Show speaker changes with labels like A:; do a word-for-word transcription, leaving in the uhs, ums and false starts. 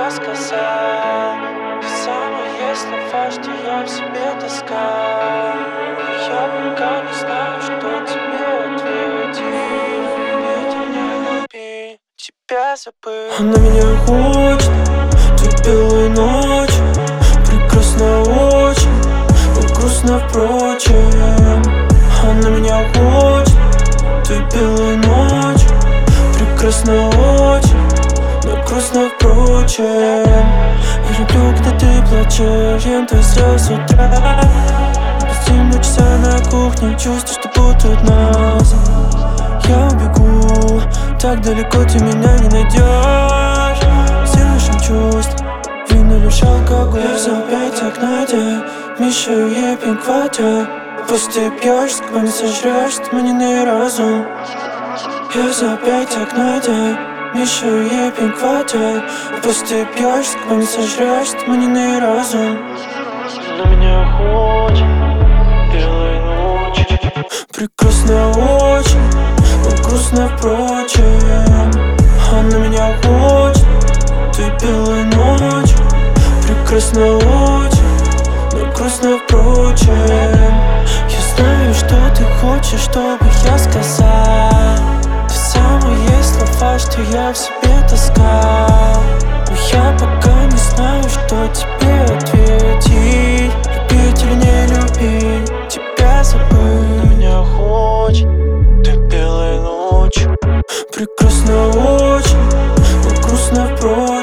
A: я сказал. Те самые слова, что я в себе таскал. Я пока не знаю, что тебе ответить. Любить или любить, тебя забыть. Она меня хочет, той белой ночью. Прекрасно очень, но грустно впрочем. Она меня хочет, той белой ночью. Прекрасно очень, но грустно впрочем. Я люблю, когда ты плачешь, ем твои слезы с утра. Пустим два часа на кухне, чувствую, что путают нас. Я убегу, так далеко ты меня не найдешь. Все наши чувства, вино лишь алкоголь. Я взял пять окна, мешаю ей пинг-ватер. Пусть ты пьешь, с тобой не сожрешь туманенный разум. Я взял пять окна, мешаю ей пинг-ватер. Пусть ты пьешь, с тобой не сожрешь туманенный разум. На меня хочет белой ночью. Прекрасно очень, но грустно впрочем. Она меня хочет, той белой ночью. Прекрасно очень, но грустно впрочем. Я знаю, что ты хочешь, чтобы я сказал. Те самые слова, что я в себе таскал. Но я пока не знаю, что тебе ответить. Любить или не любить, тебя забыть. На меня хочет, ты белой ночью. Прекрасно очень, но грустно впрочем.